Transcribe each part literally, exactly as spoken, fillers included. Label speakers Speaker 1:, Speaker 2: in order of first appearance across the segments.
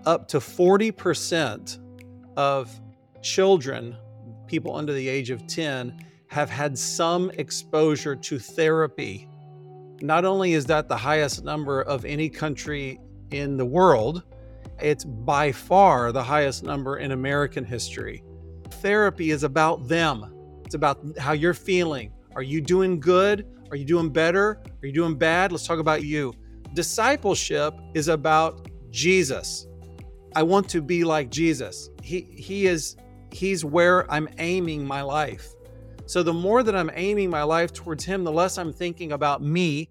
Speaker 1: up to forty percent of children, people under the age of ten, have had some exposure to therapy. Not only is that the highest number of any country in the world, it's by far the highest number in American history. Therapy is about them. It's about how you're feeling. Are you doing good? Are you doing better? Are you doing bad? Let's talk about you. Discipleship is about Jesus. I want to be like Jesus. He he is he's where I'm aiming my life. So the more that I'm aiming my life towards him, the less I'm thinking about me.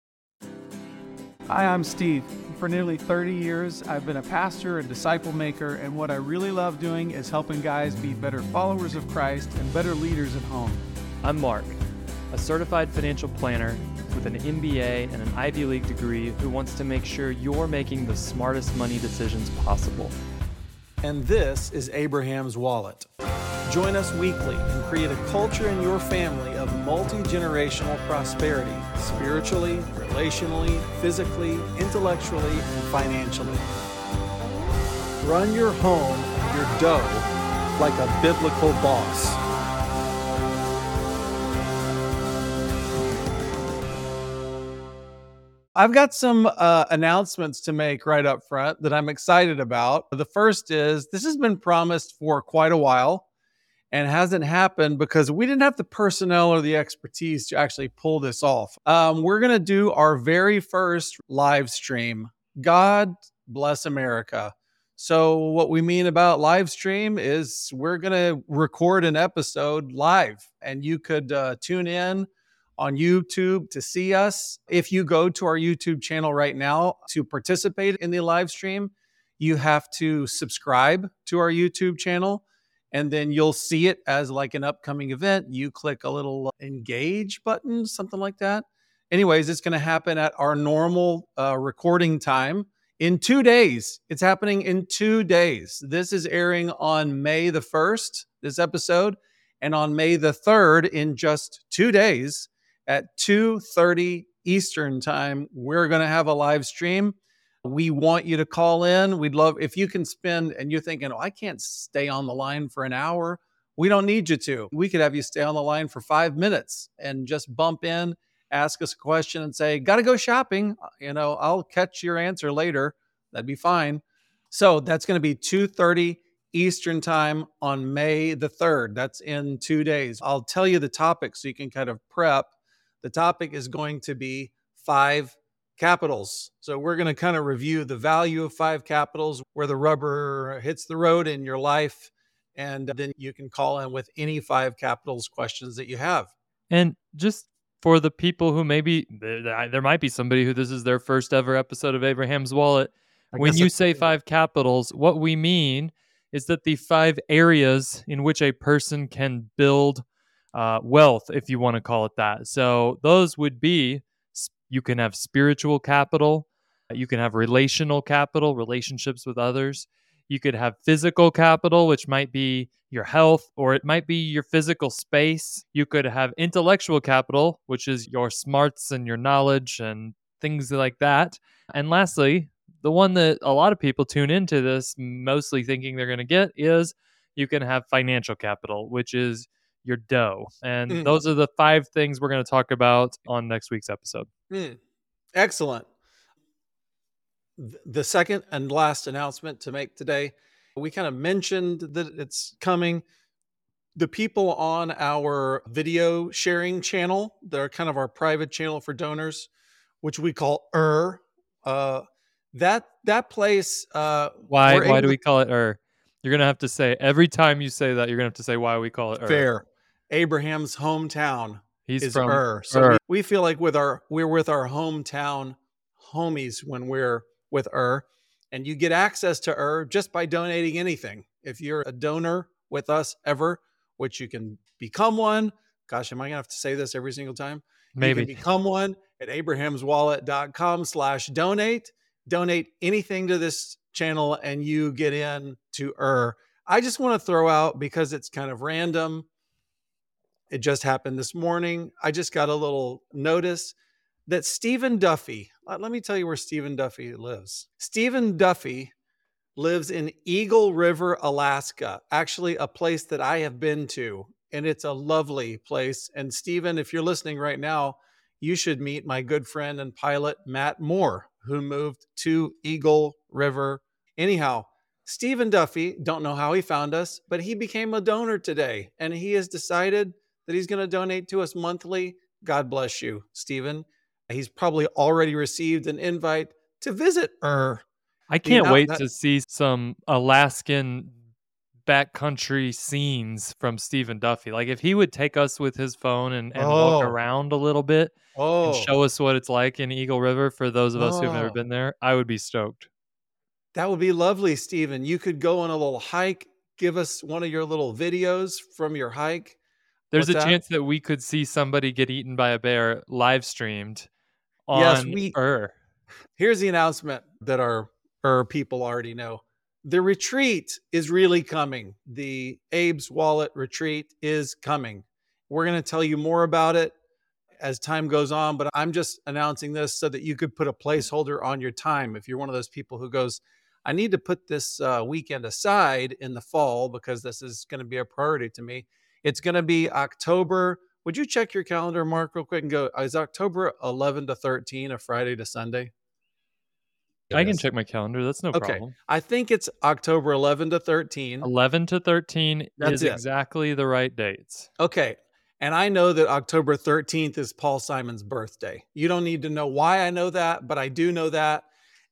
Speaker 2: Hi, I'm Steve. For nearly thirty years, I've been a pastor and disciple maker, and what I really love doing is helping guys be better followers of Christ and better leaders at home.
Speaker 3: I'm Mark, a certified financial planner with an M B A and an Ivy League degree who wants to make sure you're making the smartest money decisions possible.
Speaker 1: And this is Abraham's Wallet. Join us weekly and create a culture in your family of multi-generational prosperity, spiritually, relationally, physically, intellectually, and financially. Run your home, your dough, like a biblical boss. I've got some uh, announcements to make right up front that I'm excited about. The first is this has been promised for quite a while and hasn't happened because we didn't have the personnel or the expertise to actually pull this off. Um, we're going to do our very first live stream. God bless America. So what we mean about live stream is we're going to record an episode live, and you could uh, tune in on YouTube to see us. If you go to our YouTube channel right now to participate in the live stream, you have to subscribe to our YouTube channel, and then you'll see it as like an upcoming event. You click a little engage button, something like that. Anyways, it's going to happen at our normal uh, recording time in two days. It's happening in two days. This is airing on May the first, this episode, and on May the third, in just two days, at two thirty Eastern time, we're going to have a live stream. We want you to call in. We'd love if you can spend, and you're thinking, oh, I can't stay on the line for an hour. We don't need you to. We could have you stay on the line for five minutes and just bump in, ask us a question and say, got to go shopping. You know, I'll catch your answer later. That'd be fine. So that's going to be two thirty Eastern time on May the third. That's in two days. I'll tell you the topic so you can kind of prep. The topic is going to be five capitals. So we're going to kind of review the value of five capitals, where the rubber hits the road in your life. And then you can call in with any five capitals questions that you have.
Speaker 3: And just for the people who maybe, there, there might be somebody who this is their first ever episode of Abraham's Wallet. When you say five capitals, what we mean is that the five areas in which a person can build uh, wealth, if you want to call it that. So those would be, you can have spiritual capital, you can have relational capital, relationships with others. You could have physical capital, which might be your health, or it might be your physical space. You could have intellectual capital, which is your smarts and your knowledge and things like that. And lastly, the one that a lot of people tune into this mostly thinking they're going to get is you can have financial capital, which is your dough. And mm. those are the five things we're going to talk about on next week's episode.
Speaker 1: Mm. Excellent. The second and last announcement to make today, we kind of mentioned that it's coming. The people on our video sharing channel, they're kind of our private channel for donors, which we call E R. Uh, that that place. Uh,
Speaker 3: why why do we call it E R? You're gonna have to say every time you say that. You're gonna have to say why we call it E R.
Speaker 1: Fair. Abraham's hometown.
Speaker 3: He's
Speaker 1: is
Speaker 3: from
Speaker 1: E R. So we, we feel like with our we're with our hometown homies when we're with E R, and you get access to E R just by donating anything. If you're a donor with us ever, which you can become one. Gosh, am I gonna have to say this every single time?
Speaker 3: Maybe.
Speaker 1: You can become one at abrahamswallet.com slash donate. Donate anything to this channel and you get in to E R. I just want to throw out, because it's kind of random, it just happened this morning. I just got a little notice that Stephen Duffy, let me tell you where Stephen Duffy lives. Stephen Duffy lives in Eagle River, Alaska, actually a place that I have been to, and it's a lovely place. And Stephen, if you're listening right now, you should meet my good friend and pilot, Matt Moore, who moved to Eagle River. Anyhow, Stephen Duffy, don't know how he found us, but he became a donor today, and he has decided that he's going to donate to us monthly. God bless you, Stephen. He's probably already received an invite to visit her.
Speaker 3: I can't wait to see some Alaskan backcountry scenes from Stephen Duffy. Like if he would take us with his phone and, and
Speaker 1: Oh.
Speaker 3: walk around a little bit
Speaker 1: Oh.
Speaker 3: and show us what it's like in Eagle River for those of us who've never
Speaker 1: Oh.
Speaker 3: been there, I would be stoked.
Speaker 1: That would be lovely, Stephen. You could go on a little hike, give us one of your little videos from your hike.
Speaker 3: There's
Speaker 1: What's
Speaker 3: a
Speaker 1: that?
Speaker 3: chance that we could see somebody get eaten by a bear live streamed on
Speaker 1: Yes, we-
Speaker 3: Ur.
Speaker 1: Here's the announcement that our, our people already know. The retreat is really coming. The Abe's Wallet retreat is coming. We're going to tell you more about it as time goes on, but I'm just announcing this so that you could put a placeholder on your time. If you're one of those people who goes, I need to put this uh, weekend aside in the fall because this is going to be a priority to me. It's going to be October. Would you check your calendar, Mark, real quick and go, is October eleven to thirteen a Friday to Sunday?
Speaker 3: I can check my calendar. That's no
Speaker 1: Okay.
Speaker 3: problem.
Speaker 1: I think it's October eleven to thirteen.
Speaker 3: eleven to thirteen
Speaker 1: That's
Speaker 3: is
Speaker 1: it.
Speaker 3: exactly the right dates.
Speaker 1: Okay. And I know that October thirteenth is Paul Simon's birthday. You don't need to know why I know that, but I do know that.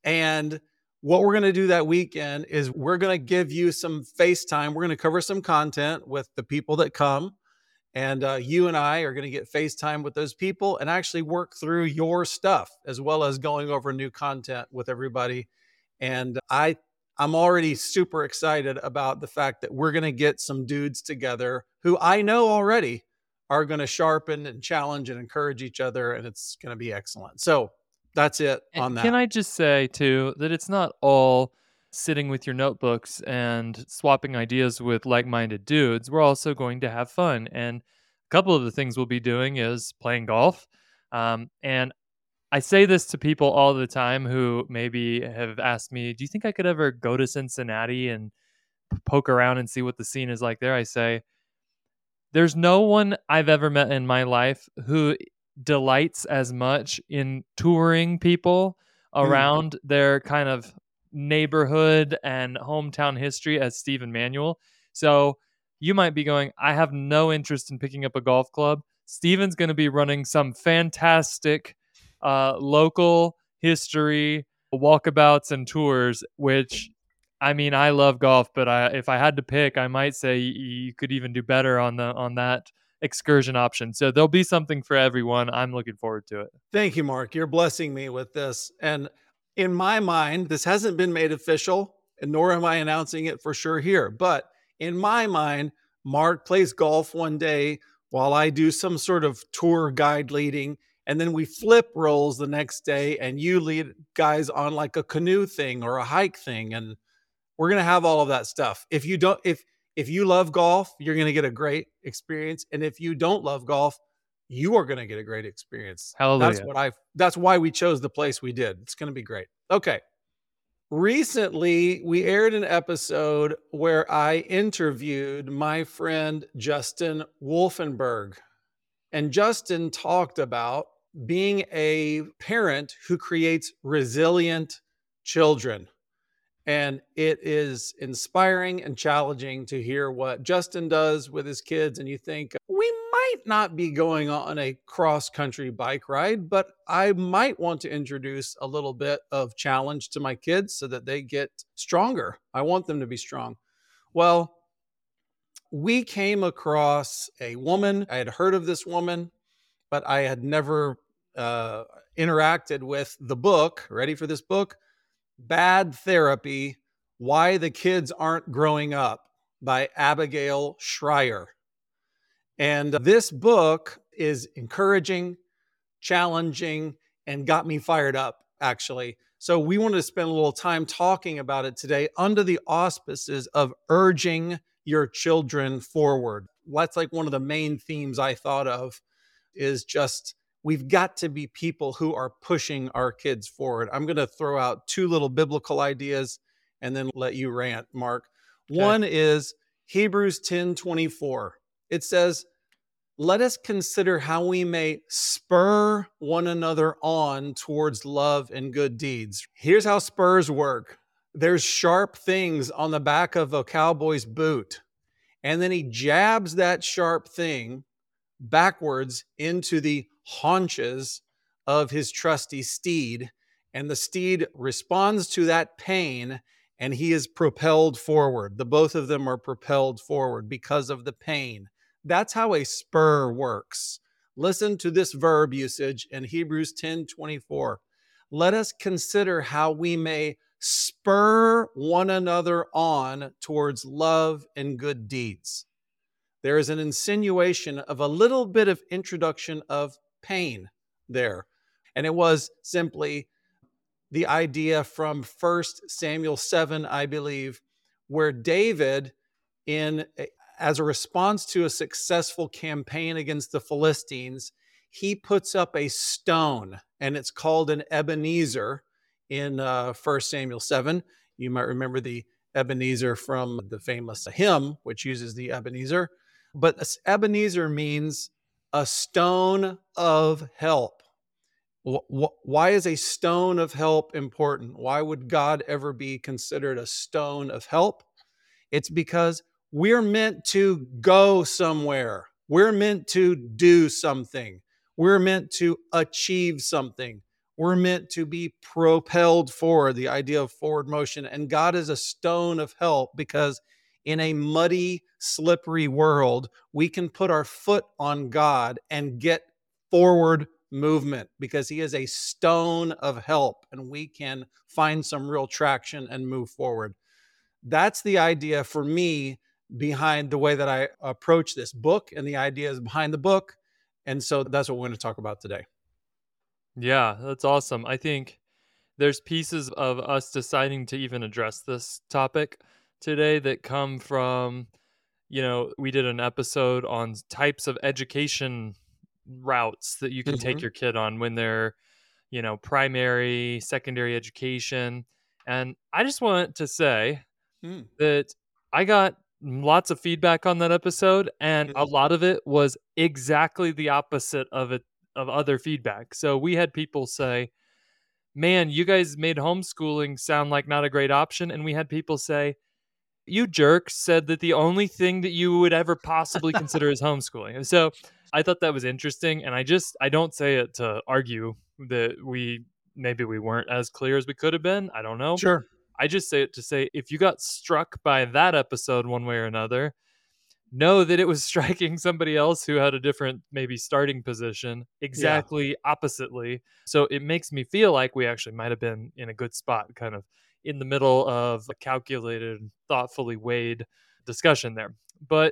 Speaker 1: And what we're going to do that weekend is we're going to give you some FaceTime. We're going to cover some content with the people that come. And uh, you and I are going to get FaceTime with those people and actually work through your stuff as well as going over new content with everybody. And I, I'm already super excited about the fact that we're going to get some dudes together who I know already are going to sharpen and challenge and encourage each other. And it's going to be excellent. So that's it on that.
Speaker 3: Can I just say, too, that it's not all sitting with your notebooks and swapping ideas with like-minded dudes. We're also going to have fun. And a couple of the things we'll be doing is playing golf. Um, and I say this to people all the time who maybe have asked me, do you think I could ever go to Cincinnati and poke around and see what the scene is like there? I say, there's no one I've ever met in my life who delights as much in touring people around mm. their kind of neighborhood and hometown history as Stephen Manuel. So you might be going, I have no interest in picking up a golf club. Stephen's going to be running some fantastic uh, local history walkabouts and tours, which, I mean, I love golf, but I, if I had to pick, I might say you could even do better on the on that excursion option. So there'll be something for everyone. I'm looking forward to it.
Speaker 1: Thank you, Mark. You're blessing me with this. And in my mind, this hasn't been made official, and nor am I announcing it for sure here. But in my mind, Mark plays golf one day while I do some sort of tour guide leading. And then we flip roles the next day and you lead guys on like a canoe thing or a hike thing. And we're going to have all of that stuff. If you don't, if, if you love golf, you're going to get a great experience. And if you don't love golf, you are going to get a great experience.
Speaker 3: Hallelujah.
Speaker 1: That's what I, that's why we chose the place we did. It's going to be great. Okay. Recently, we aired an episode where I interviewed my friend Justin Wolfenberg. And Justin talked about being a parent who creates resilient children. And it is inspiring and challenging to hear what Justin does with his kids. And you think, we might not be going on a cross-country bike ride, but I might want to introduce a little bit of challenge to my kids so that they get stronger. I want them to be strong. Well, we came across a woman. I had heard of this woman, but I had never uh, interacted with the book. Ready for this book? Bad Therapy, Why the Kids Aren't Growing Up by Abigail Schreier. And this book is encouraging, challenging, and got me fired up, actually. So we wanted to spend a little time talking about it today under the auspices of urging your children forward. That's like one of the main themes I thought of is just we've got to be people who are pushing our kids forward. I'm going to throw out two little biblical ideas, and then let you rant, Mark.
Speaker 3: Okay.
Speaker 1: One is Hebrews ten twenty-four. It says, let us consider how we may spur one another on towards love and good deeds. Here's how spurs work. There's sharp things on the back of a cowboy's boot, and then he jabs that sharp thing backwards into the haunches of his trusty steed, and the steed responds to that pain, and he is propelled forward. The both of them are propelled forward because of the pain. That's how a spur works. Listen to this verb usage in Hebrews ten twenty-four. Let us consider how we may spur one another on towards love and good deeds. There is an insinuation of a little bit of introduction of pain there. And it was simply the idea from First Samuel seven, I believe, where David, in as a response to a successful campaign against the Philistines, he puts up a stone, and it's called an Ebenezer in uh, First Samuel seven. You might remember the Ebenezer from the famous hymn, which uses the Ebenezer. But Ebenezer means a stone of help. Why is a stone of help important? Why would God ever be considered a stone of help? It's because we're meant to go somewhere. We're meant to do something. We're meant to achieve something. We're meant to be propelled forward, the idea of forward motion. And God is a stone of help because in a muddy, slippery world, we can put our foot on God and get forward movement because he is a stone of help, and we can find some real traction and move forward. That's the idea for me behind the way that I approach this book, and the idea is behind the book. And so that's what we're going to talk about today.
Speaker 3: Yeah, that's awesome. I think there's pieces of us deciding to even address this topic today that come from, you know, we did an episode on types of education routes that you can mm-hmm. take your kid on when they're, you know, primary, secondary education. And I just want to say mm. that I got lots of feedback on that episode, and mm-hmm. a lot of it was exactly the opposite of it, of other feedback. So we had people say, man, you guys made homeschooling sound like not a great option. And we had people say, you jerks said that the only thing that you would ever possibly consider is homeschooling. And so I thought that was interesting. And I just, I don't say it to argue that we, maybe we weren't as clear as we could have been. I don't know.
Speaker 1: Sure.
Speaker 3: I just say it to say, if you got struck by that episode one way or another, know that it was striking somebody else who had a different, maybe starting position exactly yeah. oppositely. So it makes me feel like we actually might have been in a good spot, kind of in the middle of a calculated, thoughtfully weighed discussion there. But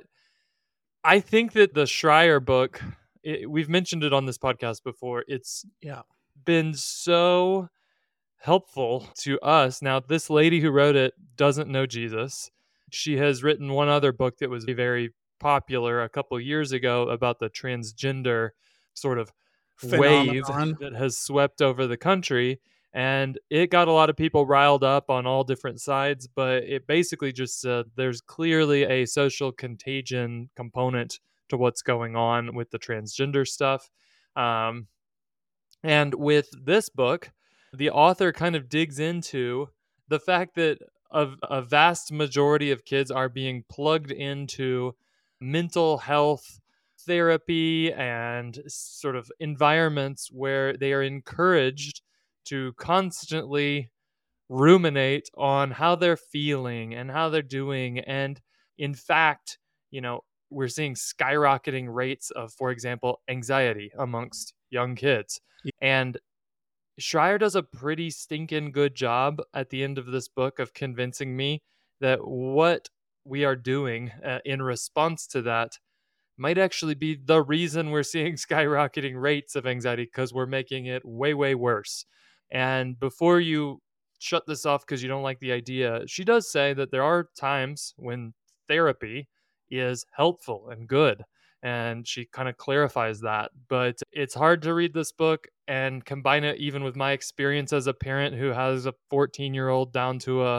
Speaker 3: I think that the Schreier book, it, we've mentioned it on this podcast before. It's
Speaker 1: yeah.
Speaker 3: been so helpful to us. Now, this lady who wrote it doesn't know Jesus. She has written one other book that was very popular a couple years ago about the transgender sort of
Speaker 1: phenomenon
Speaker 3: wave that has swept over the country. And it got a lot of people riled up on all different sides, but it basically just said there's clearly a social contagion component to what's going on with the transgender stuff. Um, and with this book, the author kind of digs into the fact that a, a vast majority of kids are being plugged into mental health therapy and sort of environments where they are encouraged to constantly ruminate on how they're feeling and how they're doing. And in fact, you know, we're seeing skyrocketing rates of, for example, anxiety amongst young kids. And Schreier does a pretty stinking good job at the end of this book of convincing me that what we are doing uh, in response to that might actually be the reason we're seeing skyrocketing rates of anxiety, because we're making it way, way worse. And before you shut this off because you don't like the idea, she does say that there are times when therapy is helpful and good. And she kind of clarifies that. But it's hard to read this book and combine it even with my experience as a parent who has a fourteen-year-old down to a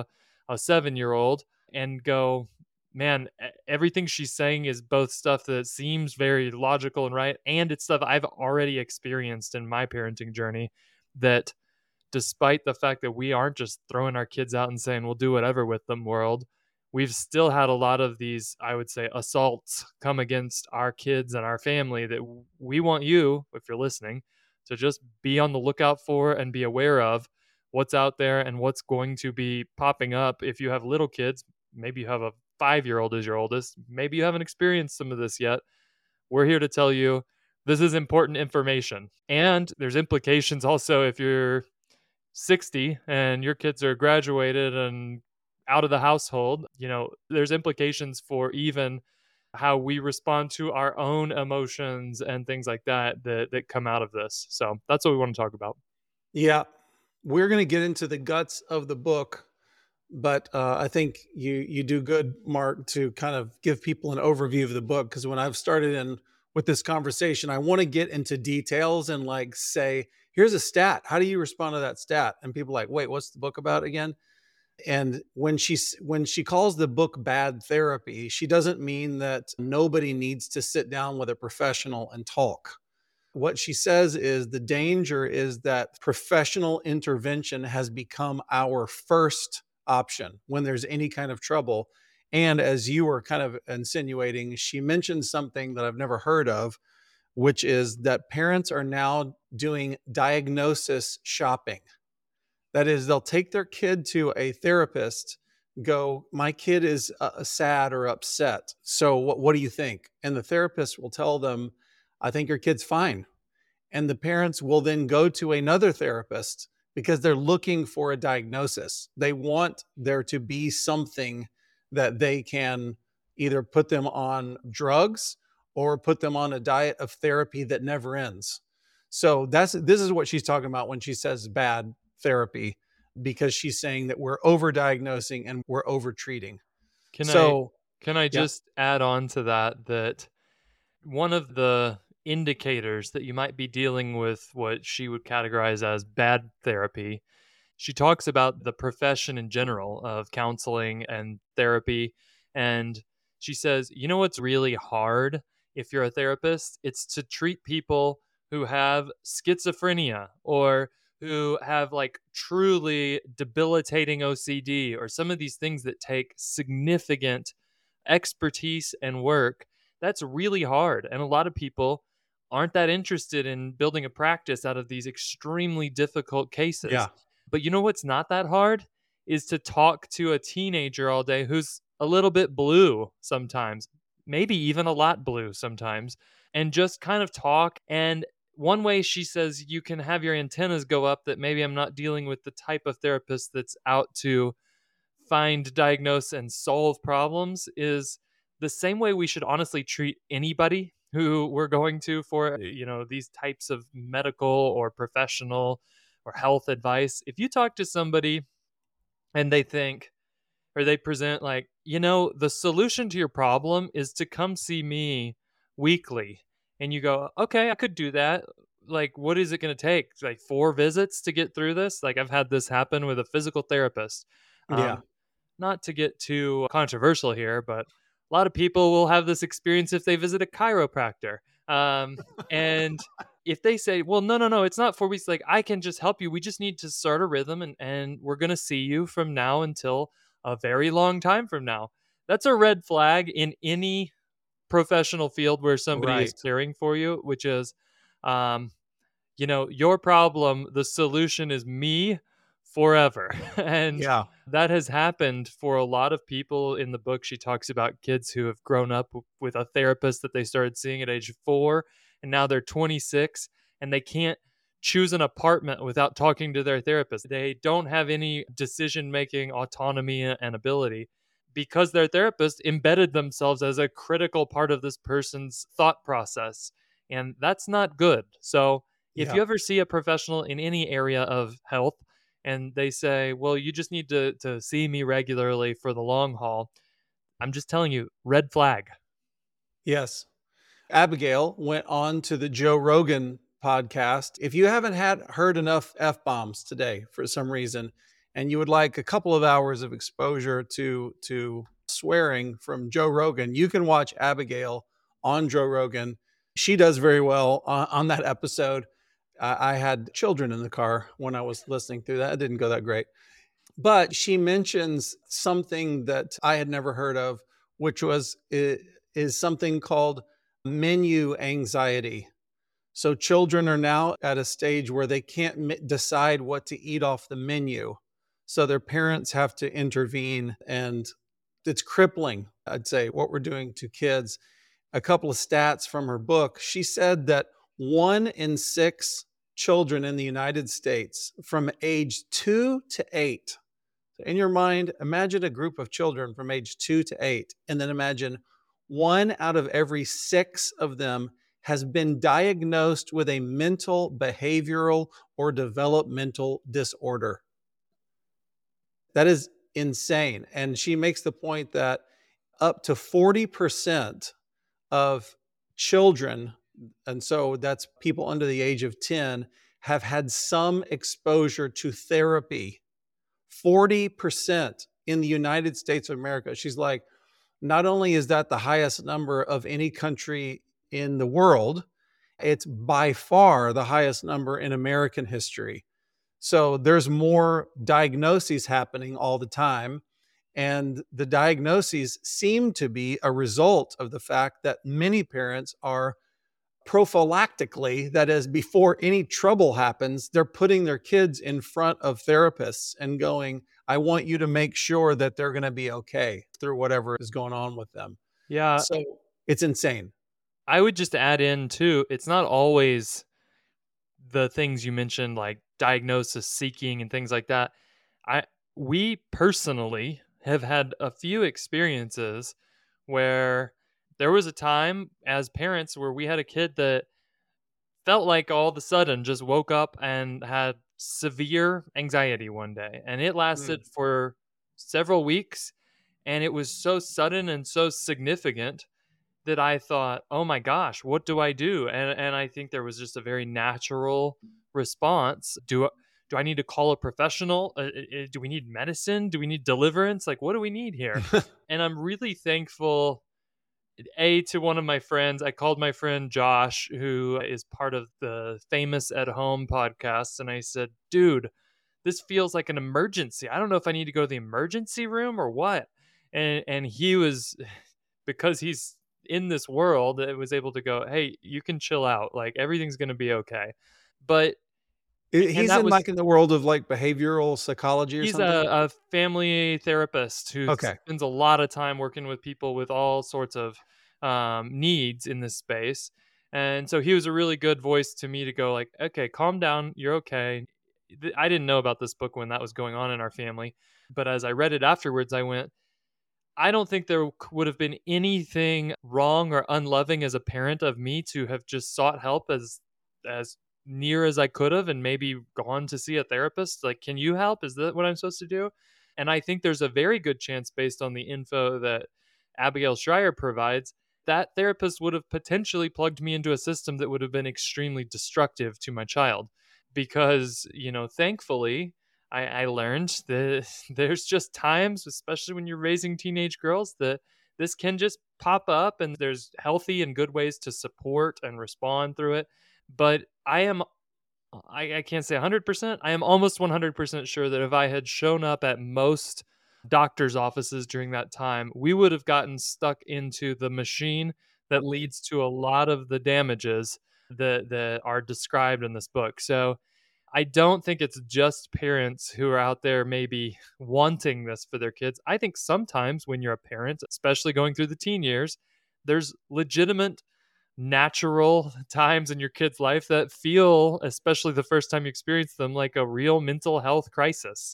Speaker 3: a seven year old and go, man, e- everything she's saying is both stuff that seems very logical and right, and it's stuff I've already experienced in my parenting journey. That despite the fact that we aren't just throwing our kids out and saying we'll do whatever with them world, we've still had a lot of these, I would say, assaults come against our kids and our family that we want you, if you're listening, to just be on the lookout for and be aware of what's out there and what's going to be popping up. If you have little kids, maybe you have a five-year-old as your oldest, maybe you haven't experienced some of this yet. We're here to tell you this is important information. And there's implications also if you're sixty and your kids are graduated and out of the household. You know, there's implications for even how we respond to our own emotions and things like that that, that come out of this. So that's what we want to talk about.
Speaker 1: Yeah, we're going to get into the guts of the book, but uh, I think you you do good, Mark, to kind of give people an overview of the book. Because when I've started in with this conversation, I want to get into details and like say, here's a stat. How do you respond to that stat? And people are like, wait, what's the book about again? And when she when she calls the book bad therapy, she doesn't mean that nobody needs to sit down with a professional and talk. What she says is the danger is that professional intervention has become our first option when there's any kind of trouble. And as you were kind of insinuating, she mentioned something that I've never heard of, which is that parents are now doing diagnosis shopping. That is, they'll take their kid to a therapist, go, my kid is uh, sad or upset. So what, what do you think? And the therapist will tell them, I think your kid's fine. And the parents will then go to another therapist because they're looking for a diagnosis. They want there to be something that they can either put them on drugs or put them on a diet of therapy that never ends. So that's this is what she's talking about when she says bad therapy, because she's saying that we're overdiagnosing and we're overtreating.
Speaker 3: Can
Speaker 1: so,
Speaker 3: I can I
Speaker 1: yeah.
Speaker 3: just add on to that that one of the indicators that you might be dealing with what she would categorize as bad therapy, she talks about the profession in general of counseling and therapy. And she says, you know what's really hard if you're a therapist? It's to treat people who have schizophrenia or who have like truly debilitating O C D or some of these things that take significant expertise and work. That's really hard. And a lot of people aren't that interested in building a practice out of these extremely difficult cases.
Speaker 1: Yeah.
Speaker 3: But you know what's not that hard is to talk to a teenager all day who's a little bit blue sometimes, maybe even a lot blue sometimes, and just kind of talk. And one way she says you can have your antennas go up that maybe I'm not dealing with the type of therapist that's out to find, diagnose, and solve problems is the same way we should honestly treat anybody who we're going to for, you know, these types of medical or professional or health advice. If you talk to somebody and they think, or they present like, you know, the solution to your problem is to come see me weekly. And you go, okay, I could do that. Like, what is it going to take? Like four visits to get through this? Like I've had this happen with a physical therapist. Um,
Speaker 1: Yeah.
Speaker 3: Not to get too controversial here, but a lot of people will have this experience if they visit a chiropractor. Um, and if they say, well, no, no, no, it's not four weeks. Like I can just help you. We just need to start a rhythm and, and we're going to see you from now until a very long time from now. That's a red flag in any professional field where somebody
Speaker 1: Right.
Speaker 3: is caring for you, which is, um, you know, your problem, the solution is me forever. And
Speaker 1: Yeah.
Speaker 3: that has happened for a lot of people in the book. She talks about kids who have grown up w- with a therapist that they started seeing at age four, and now they're twenty-six and they can't choose an apartment without talking to their therapist. They don't have any decision-making autonomy and ability because their therapist embedded themselves as a critical part of this person's thought process. And that's not good. So if
Speaker 1: Yeah.
Speaker 3: you ever see a professional in any area of health and they say, well, you just need to, to see me regularly for the long haul, I'm just telling you, red flag.
Speaker 1: Yes. Abigail went on to the Joe Rogan podcast. If you haven't had heard enough F bombs today for some reason, and you would like a couple of hours of exposure to to swearing from Joe Rogan, you can watch Abigail on Joe Rogan. She does very well on, on that episode. I, I had children in the car when I was listening through that. It didn't go that great. But she mentions something that I had never heard of, which was is something called menu anxiety. So children are now at a stage where they can't decide what to eat off the menu. So their parents have to intervene, and it's crippling, I'd say, what we're doing to kids. A couple of stats from her book. She said that one in six children in the United States from age two to eight. So in your mind, imagine a group of children from age two to eight, and then imagine one out of every six of them has been diagnosed with a mental, behavioral, or developmental disorder. That is insane. And she makes the point that up to forty percent of children, and so that's people under the age of ten, have had some exposure to therapy. forty percent in the United States of America. She's like, not only is that the highest number of any country in the world, it's by far the highest number in American history. So there's more diagnoses happening all the time. And the diagnoses seem to be a result of the fact that many parents are prophylactically, that is, before any trouble happens, they're putting their kids in front of therapists and going, I want you to make sure that they're going to be okay through whatever is going on with them.
Speaker 3: Yeah.
Speaker 1: So it's insane.
Speaker 3: I would just add in too, it's not always the things you mentioned, like diagnosis seeking and things like that. I we personally have had a few experiences where there was a time as parents where we had a kid that felt like all of a sudden just woke up and had severe anxiety one day, and it lasted mm. for several weeks, and it was so sudden and so significant that I thought, oh my gosh, what do I do? And and I think there was just a very natural response. Do do I need to call a professional? Uh, do we need medicine? Do we need deliverance? Like, what do we need here? And I'm really thankful, A, to one of my friends. I called my friend Josh, who is part of the Famous at Home podcast. And I said, dude, this feels like an emergency. I don't know if I need to go to the emergency room or what. And and he was, because he's in this world, it was able to go, hey, you can chill out. Like, everything's going to be okay. But
Speaker 1: he's in was, like in the world of like behavioral psychology or
Speaker 3: he's
Speaker 1: something?
Speaker 3: He's a, a family therapist who
Speaker 1: okay.
Speaker 3: spends a lot of time working with people with all sorts of um, needs in this space. And so he was a really good voice to me to go like, okay, calm down. You're okay. I didn't know about this book when that was going on in our family. But as I read it afterwards, I went, I don't think there would have been anything wrong or unloving as a parent of me to have just sought help as as near as I could have and maybe gone to see a therapist. Like, can you help? Is that what I'm supposed to do? And I think there's a very good chance, based on the info that Abigail Shrier provides, that therapist would have potentially plugged me into a system that would have been extremely destructive to my child. Because, you know, thankfully, I, I learned that there's just times, especially when you're raising teenage girls, that this can just pop up, and there's healthy and good ways to support and respond through it. But I am, I, I can't say one hundred percent. I am almost one hundred percent sure that if I had shown up at most doctor's offices during that time, we would have gotten stuck into the machine that leads to a lot of the damages that, that are described in this book. So I don't think it's just parents who are out there maybe wanting this for their kids. I think sometimes when you're a parent, especially going through the teen years, there's legitimate natural times in your kid's life that feel, especially the first time you experience them, like a real mental health crisis.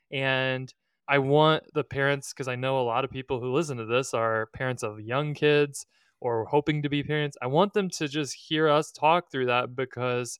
Speaker 3: And I want the parents, because I know a lot of people who listen to this are parents of young kids or hoping to be parents. I want them to just hear us talk through that, because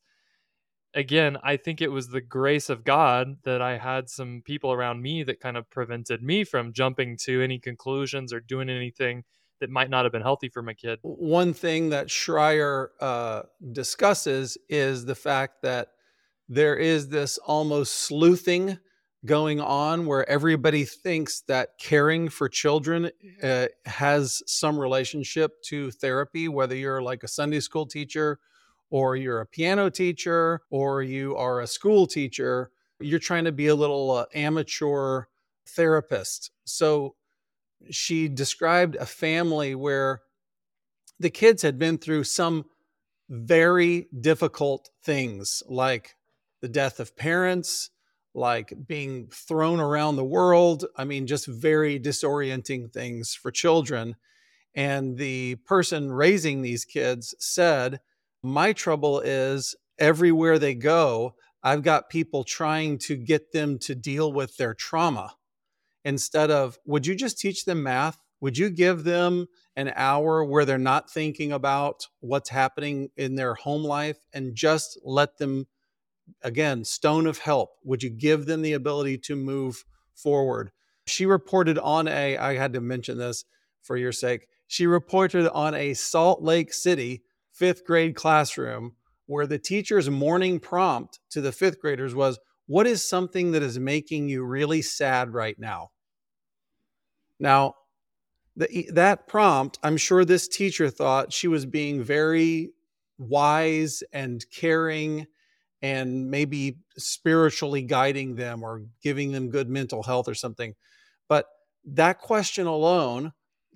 Speaker 3: again, I think it was the grace of God that I had some people around me that kind of prevented me from jumping to any conclusions or doing anything that might not have been healthy for my kid.
Speaker 1: One thing that Shrier uh, discusses is the fact that there is this almost sleuthing going on where everybody thinks that caring for children uh, has some relationship to therapy, whether you're like a Sunday school teacher or you're a piano teacher or you are a school teacher. You're trying to be a little uh, amateur therapist. So she described a family where the kids had been through some very difficult things, like the death of parents, like being thrown around the world. I mean, just very disorienting things for children. And the person raising these kids said, my trouble is everywhere they go, I've got people trying to get them to deal with their trauma instead of, would you just teach them math? Would you give them an hour where they're not thinking about what's happening in their home life and just let them, again, stone of help? Would you give them the ability to move forward? She reported on a, I had to mention this for your sake, she reported on a Salt Lake City fifth grade classroom where the teacher's morning prompt to the fifth graders was, what is something that is making you really sad right now? Now, the, that prompt, I'm sure this teacher thought she was being very wise and caring and maybe spiritually guiding them or giving them good mental health or something. But that question alone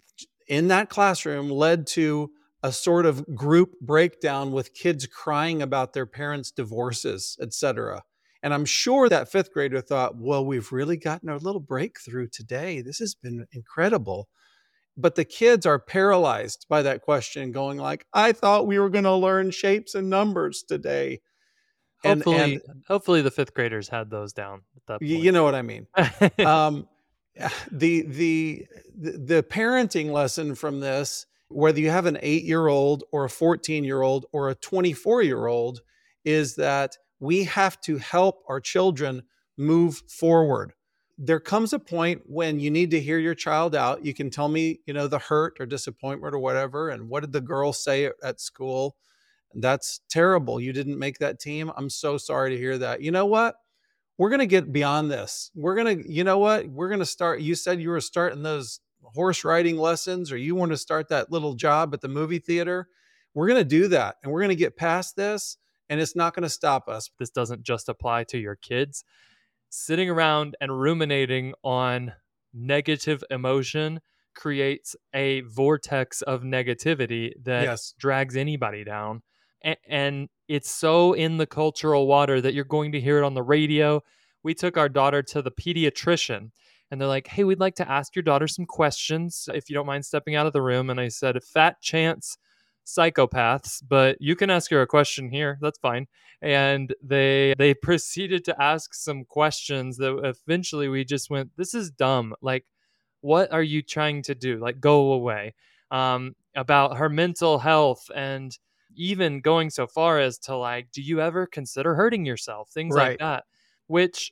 Speaker 1: in that classroom led to a sort of group breakdown with kids crying about their parents' divorces, et cetera. And I'm sure that fifth grader thought, well, we've really gotten a little breakthrough today. This has been incredible. But the kids are paralyzed by that question, going like, I thought we were going to learn shapes and numbers today.
Speaker 3: Hopefully, and, and hopefully the fifth graders had those down at that point.
Speaker 1: You know what I mean? um, the, the, the parenting lesson from this, whether you have an eight-year-old or a fourteen-year-old or a twenty-four-year-old, is that we have to help our children move forward. There comes a point when you need to hear your child out. You can tell me, you know, the hurt or disappointment or whatever. And what did the girl say at school? That's terrible. You didn't make that team. I'm so sorry to hear that. You know what? We're going to get beyond this. We're going to, you know what? We're going to start. You said you were starting those horse riding lessons, or you want to start that little job at the movie theater. We're going to do that. And we're going to get past this. And it's not going to stop us.
Speaker 3: This doesn't just apply to your kids. Sitting around and ruminating on negative emotion creates a vortex of negativity that yes. drags anybody down. And, and it's so in the cultural water that you're going to hear it on the radio. We took our daughter to the pediatrician and they're like, hey, we'd like to ask your daughter some questions if you don't mind stepping out of the room. And I said, fat chance psychopaths, but you can ask her a question here. That's fine. And they they proceeded to ask some questions that eventually we just went, this is dumb. Like, what are you trying to do? Like, go away. Um, about her mental health, and even going so far as to like, do you ever consider hurting yourself? Things right. like that, which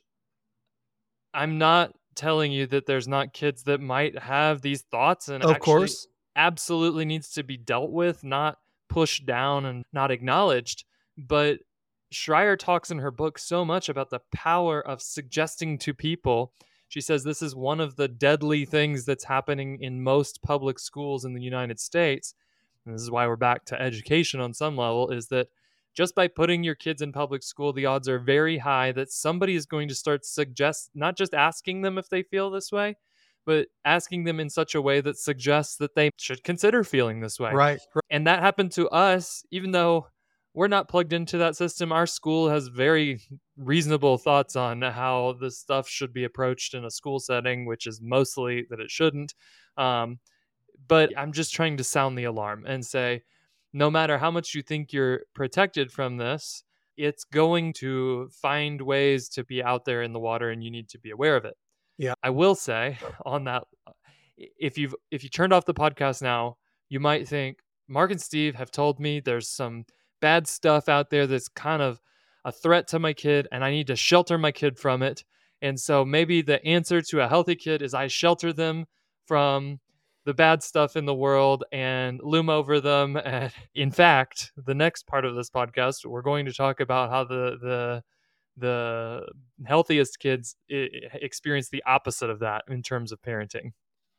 Speaker 3: I'm not telling you that there's not kids that might have these thoughts, and
Speaker 1: of
Speaker 3: actually
Speaker 1: course
Speaker 3: absolutely needs to be dealt with, not pushed down and not acknowledged. But Schreier talks in her book so much about the power of suggesting to people. She says this is one of the deadly things that's happening in most public schools in the United States. And this is why we're back to education on some level, is that just by putting your kids in public school, the odds are very high that somebody is going to start suggest, not just asking them if they feel this way, but asking them in such a way that suggests that they should consider feeling this way.
Speaker 1: Right.
Speaker 3: And that happened to us, even though we're not plugged into that system. Our school has very reasonable thoughts on how this stuff should be approached in a school setting, which is mostly that it shouldn't. Um, but I'm just trying to sound the alarm and say, no matter how much you think you're protected from this, it's going to find ways to be out there in the water, and you need to be aware of it.
Speaker 1: Yeah.
Speaker 3: I will say on that, if you've if you turned off the podcast now, you might think, Mark and Steve have told me there's some bad stuff out there that's kind of a threat to my kid, and I need to shelter my kid from it. And so maybe the answer to a healthy kid is I shelter them from the bad stuff in the world and loom over them. And in fact, the next part of this podcast, we're going to talk about how the the the healthiest kids i- experience the opposite of that in terms of parenting.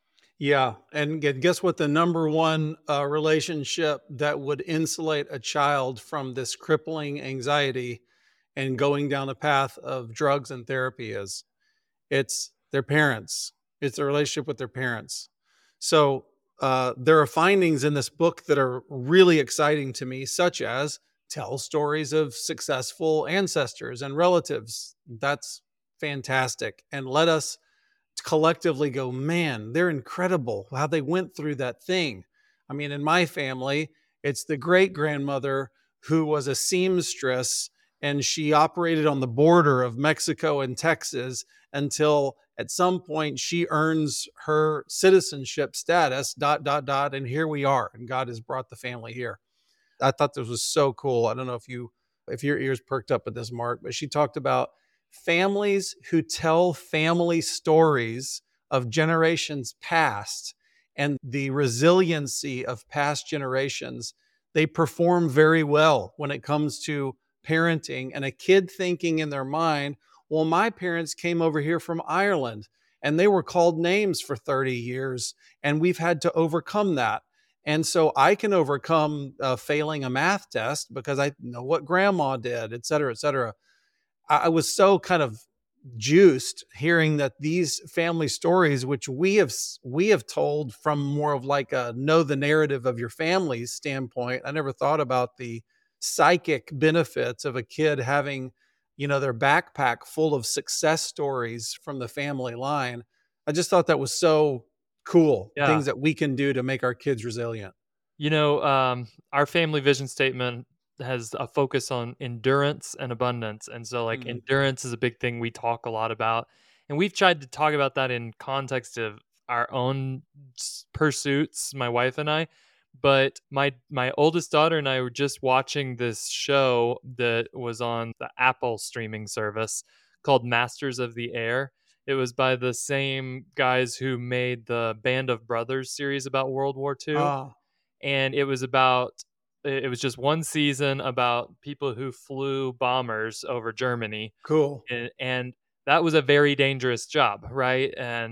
Speaker 1: Yeah. And gu- guess what? The number one uh, relationship that would insulate a child from this crippling anxiety and going down a path of drugs and therapy is it's their parents. It's a relationship with their parents. So uh, there are findings in this book that are really exciting to me, such as tell stories of successful ancestors and relatives. That's fantastic. And let us collectively go, man, they're incredible how they went through that thing. I mean, in my family, it's the great grandmother who was a seamstress and she operated on the border of Mexico and Texas until at some point she earns her citizenship status, dot, dot, dot. And here we are. And God has brought the family here. I thought this was so cool. I don't know if you, if your ears perked up at this, Mark, but she talked about families who tell family stories of generations past and the resiliency of past generations. They perform very well when it comes to parenting, and a kid thinking in their mind, well, my parents came over here from Ireland and they were called names for thirty years, and we've had to overcome that. And so I can overcome uh, failing a math test because I know what grandma did, et cetera, et cetera. I, I was so kind of juiced hearing that these family stories, which we have we have told from more of like a know the narrative of your family's standpoint. I never thought about the psychic benefits of a kid having, you know, their backpack full of success stories from the family line. I just thought that was so cool,
Speaker 3: Yeah.
Speaker 1: things that we can do to make our kids resilient.
Speaker 3: You know, um, our family vision statement has a focus on endurance and abundance. And so, like,
Speaker 1: Mm,
Speaker 3: endurance is a big thing we talk a lot about. And we've tried to talk about that in context of our own s- pursuits, my wife and I. But my my oldest daughter and I were just watching this show that was on the Apple streaming service called Masters of the Air. It was by the same guys who made the Band of Brothers series about World War Two,
Speaker 1: ah,
Speaker 3: and it was about it was just one season about people who flew bombers over Germany,
Speaker 1: cool.
Speaker 3: and, and that was a very dangerous job, right? And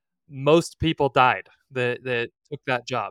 Speaker 3: most people died that that took that job.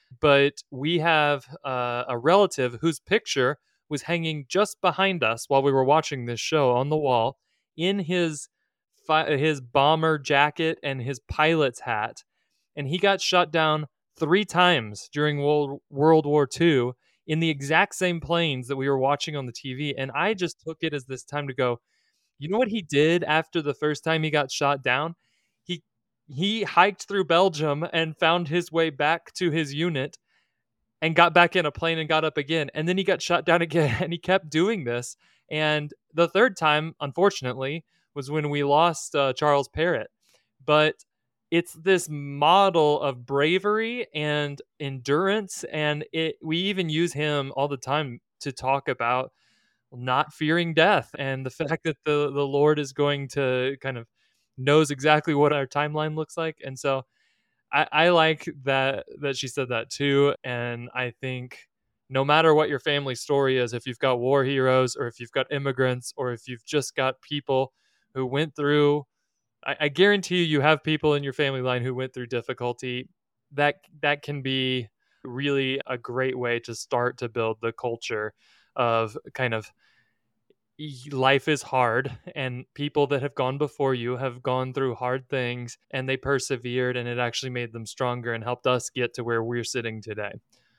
Speaker 3: But we have uh, a relative whose picture was hanging just behind us while we were watching this show on the wall in his fi- his bomber jacket and his pilot's hat, and he got shot down three times during World World War Two in the exact same planes that we were watching on the T V. And I just took it as this time to go, you know what he did after the first time he got shot down? He he hiked through Belgium and found his way back to his unit and got back in a plane and got up again. And then he got shot down again and he kept doing this. And the third time, unfortunately, was when we lost uh, Charles Parrott. But it's this model of bravery and endurance. And it, we even use him all the time to talk about not fearing death and the fact that the, the Lord is going to kind of knows exactly what our timeline looks like. And so I, I like that that she said that too. And I think no matter what your family story is, if you've got war heroes or if you've got immigrants or if you've just got people who went through, I, I guarantee you, you have people in your family line who went through difficulty. That that can be really a great way to start to build the culture of kind of life is hard, and people that have gone before you have gone through hard things and they persevered, and it actually made them stronger and helped us get to where we're sitting today.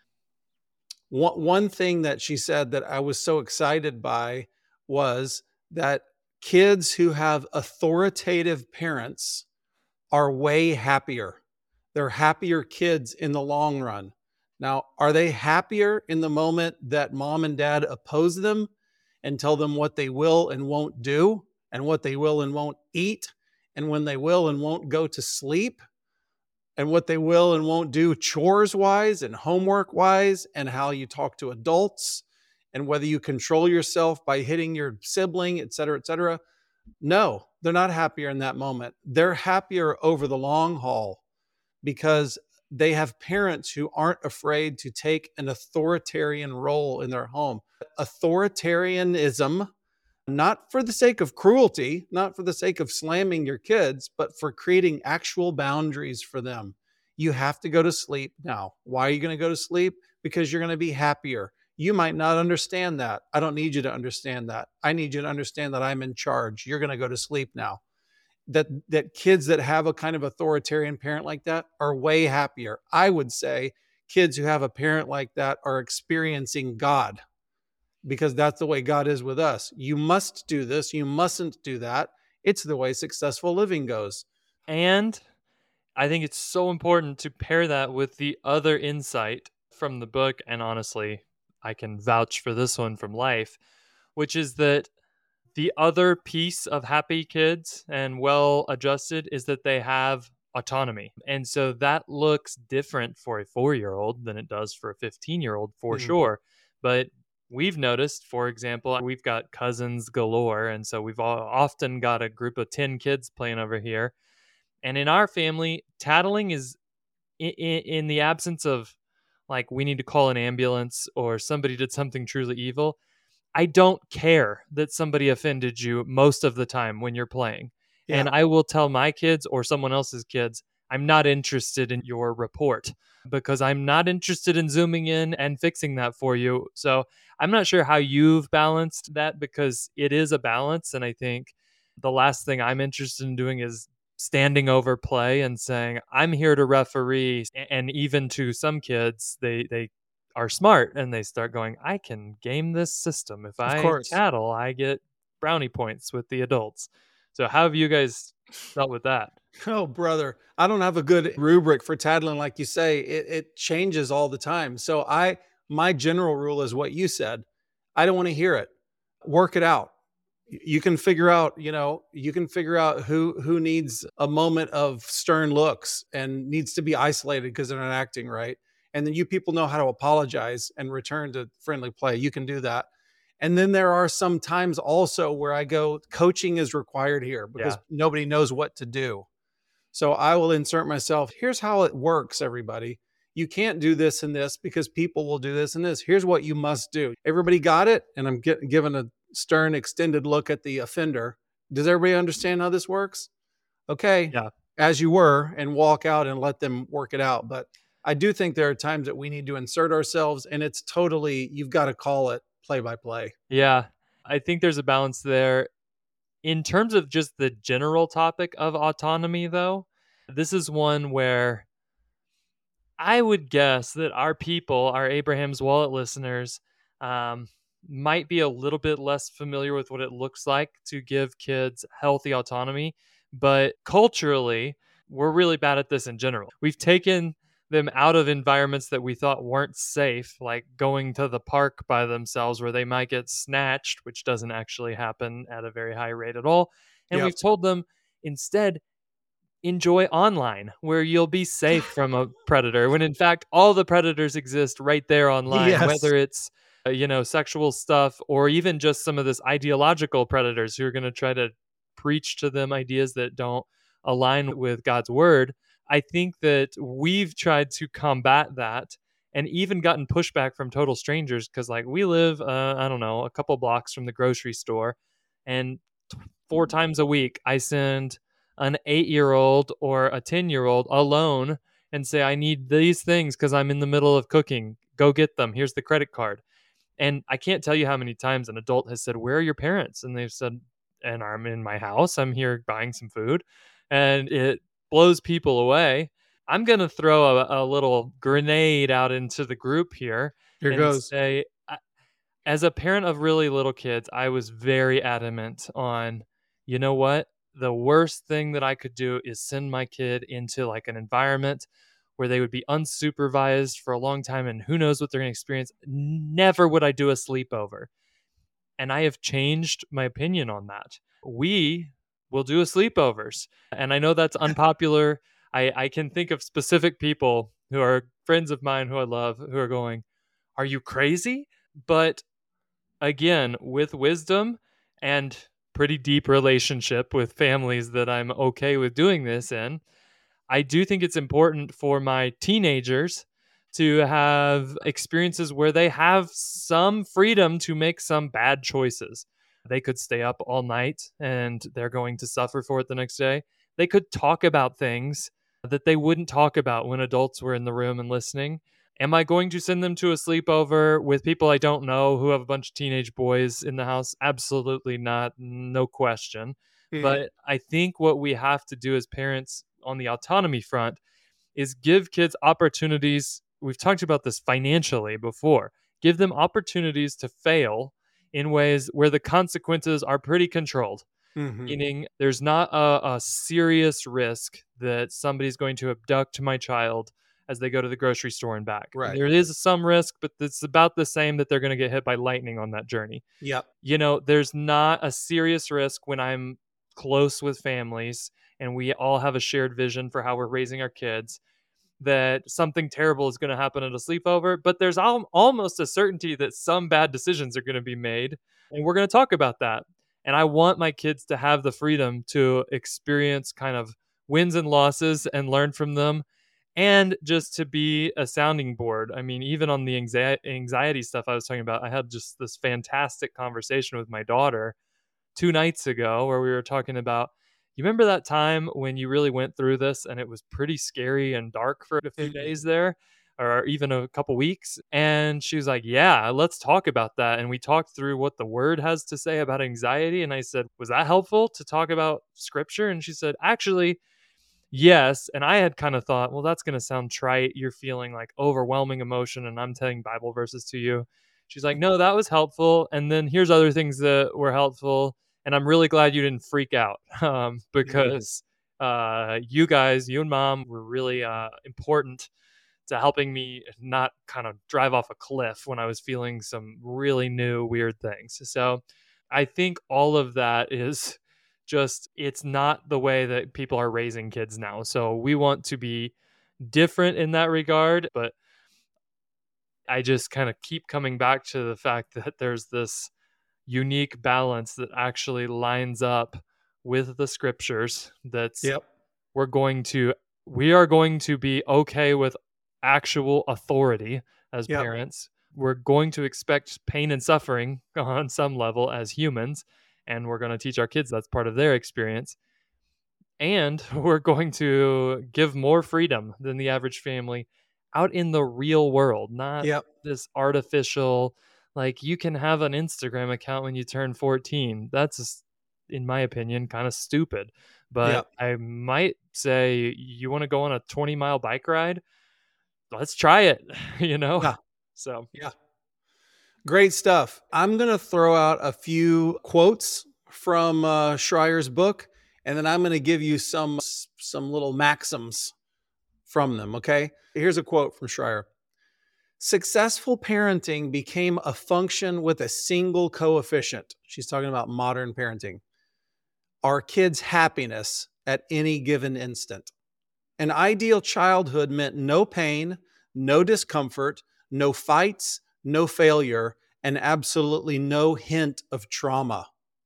Speaker 1: One, one thing that she said that I was so excited by was that kids who have authoritative parents are way happier. They're happier kids in the long run. Now, are they happier in the moment that mom and dad oppose them and tell them what they will and won't do, and what they will and won't eat, and when they will and won't go to sleep, and what they will and won't do chores wise and homework wise, and how you talk to adults, and whether you control yourself by hitting your sibling, et cetera, et cetera? No, they're not happier in that moment. They're happier over the long haul because they have parents who aren't afraid to take an authoritarian role in their home. Authoritarianism not for the sake of cruelty, not for the sake of slamming your kids, but for creating actual boundaries for them. You have to go to sleep now. Why are you going to go to sleep? Because you're going to be happier. You might not understand that. I don't need you to understand that. I need you to understand that I'm in charge. You're going to go to sleep now. That that kids that have a kind of authoritarian parent like that are way happier. I would say kids who have a parent like that are experiencing God, because that's the way God is with us. You must do this. You mustn't do that. It's the way successful living goes.
Speaker 3: And I think it's so important to pair that with the other insight from the book. And honestly, I can vouch for this one from life, which is that the other piece of happy kids and well-adjusted is that they have autonomy. And so that looks different for a four-year-old than it does for a fifteen-year-old for mm. sure. But we've noticed, for example, we've got cousins galore. And so we've all often got a group of ten kids playing over here. And in our family, tattling is in, in the absence of like, we need to call an ambulance or somebody did something truly evil. I don't care that somebody offended you most of the time when you're playing. Yeah. And I will tell my kids or someone else's kids, I'm not interested in your report because I'm not interested in zooming in and fixing that for you. So I'm not sure how you've balanced that, because it is a balance. And I think the last thing I'm interested in doing is standing over play and saying, I'm here to referee. And even to some kids, they, they are smart and they start going, I can game this system. If I tattle, I get brownie points with the adults. So how have you guys dealt with that?
Speaker 1: Oh, brother, I don't have a good rubric for tattling. Like you say, it, it changes all the time. So I, my general rule is what you said. I don't want to hear it. Work it out. You can figure out, you know, you can figure out who, who needs a moment of stern looks and needs to be isolated because they're not acting right. And then you people know how to apologize and return to friendly play. You can do that. And then there are some times also where I go, coaching is required here because yeah. nobody knows what to do. So I will insert myself. Here's how it works, everybody. You can't do this and this because people will do this and this. Here's what you must do. Everybody got it? And I'm get, giving a stern, extended look at the offender. Does everybody understand how this works? Okay.
Speaker 3: Yeah.
Speaker 1: As you were, and walk out and let them work it out. But I do think there are times that we need to insert ourselves, and it's totally, you've got to call it play by play.
Speaker 3: Yeah. I think there's a balance there. In terms of just the general topic of autonomy, though, this is one where I would guess that our people, our Abraham's Wallet listeners, um, might be a little bit less familiar with what it looks like to give kids healthy autonomy. But culturally, we're really bad at this in general. We've taken them out of environments that we thought weren't safe, like going to the park by themselves where they might get snatched, which doesn't actually happen at a very high rate at all. And yep. we've told them instead, enjoy online where you'll be safe from a predator, when in fact, all the predators exist right there online, yes. whether it's, uh, you know, sexual stuff or even just some of this ideological predators who are going to try to preach to them ideas that don't align with God's word. I think that we've tried to combat that and even gotten pushback from total strangers because, like, we live, uh, I don't know, a couple blocks from the grocery store, and t- four times a week I send an eight-year-old or a ten-year-old alone and say, I need these things because I'm in the middle of cooking. Go get them. Here's the credit card. And I can't tell you how many times an adult has said, where are your parents? And they've said, and I'm in my house. I'm here buying some food. And it blows people away. I'm going to throw a, a little grenade out into the group here.
Speaker 1: Here
Speaker 3: and
Speaker 1: goes.
Speaker 3: Say, as a parent of really little kids, I was very adamant on, you know what? The worst thing that I could do is send my kid into like an environment where they would be unsupervised for a long time and who knows what they're going to experience. Never would I do a sleepover. And I have changed my opinion on that. We will do a sleepovers. And I know that's unpopular. I, I can think of specific people who are friends of mine who I love who are going, are you crazy? But again, with wisdom and pretty deep relationship with families that I'm okay with doing this in, I do think it's important for my teenagers to have experiences where they have some freedom to make some bad choices. They could stay up all night and they're going to suffer for it the next day. They could talk about things that they wouldn't talk about when adults were in the room and listening. Am I going to send them to a sleepover with people I don't know who have a bunch of teenage boys in the house? Absolutely not. No question.
Speaker 1: Mm.
Speaker 3: But I think what we have to do as parents on the autonomy front is give kids opportunities. We've talked about this financially before. Give them opportunities to fail in ways where the consequences are pretty controlled.
Speaker 1: Mm-hmm.
Speaker 3: Meaning there's not a, a serious risk that somebody's going to abduct my child as they go to the grocery store and back.
Speaker 1: Right.
Speaker 3: There is some risk, but it's about the same that they're going to get hit by lightning on that journey.
Speaker 1: Yep.
Speaker 3: You know, there's not a serious risk when I'm close with families and we all have a shared vision for how we're raising our kids that something terrible is going to happen at a sleepover, but there's al- almost a certainty that some bad decisions are going to be made, and we're going to talk about that. And I want my kids to have the freedom to experience kind of wins and losses and learn from them, and just to be a sounding board. I mean, even on the anxiety, anxiety stuff I was talking about, I had just this fantastic conversation with my daughter two nights ago where we were talking about, you remember that time when you really went through this and it was pretty scary and dark for a few
Speaker 1: Mhm.
Speaker 3: days there, or even a couple weeks? And she was like, yeah, let's talk about that. And we talked through what the word has to say about anxiety. And I said, was that helpful to talk about scripture? And she said, actually, yes. And I had kind of thought, well, that's going to sound trite. You're feeling like overwhelming emotion and I'm telling Bible verses to you. She's like, no, that was helpful. And then here's other things that were helpful. And I'm really glad you didn't freak out um, because uh, you guys, you and mom were really uh, important to helping me not kind of drive off a cliff when I was feeling some really new weird things. So I think all of that is just, it's not the way that people are raising kids now. So we want to be different in that regard. But I just kind of keep coming back to the fact that there's this unique balance that actually lines up with the scriptures. That's
Speaker 1: Yep.
Speaker 3: we're going to we are going to be okay with actual authority as
Speaker 1: Yep.
Speaker 3: parents. We're going to expect pain and suffering on some level as humans, and we're going to teach our kids that's part of their experience. And we're going to give more freedom than the average family out in the real world, not
Speaker 1: Yep.
Speaker 3: this artificial, like you can have an Instagram account when you turn fourteen. That's, just, in my opinion, kind of stupid. But
Speaker 1: Yep.
Speaker 3: I might say, you want to go on a twenty mile bike ride? Let's try it, you know?
Speaker 1: Yeah.
Speaker 3: So,
Speaker 1: Yeah. Great stuff. I'm going to throw out a few quotes from uh, Schreier's book, and then I'm going to give you some some little maxims from them, okay? Here's a quote from Schreier. Successful parenting became a function with a single coefficient. She's talking about modern parenting. Our kids' happiness at any given instant. An ideal childhood meant no pain, no discomfort, no fights, no failure, and absolutely no hint of trauma.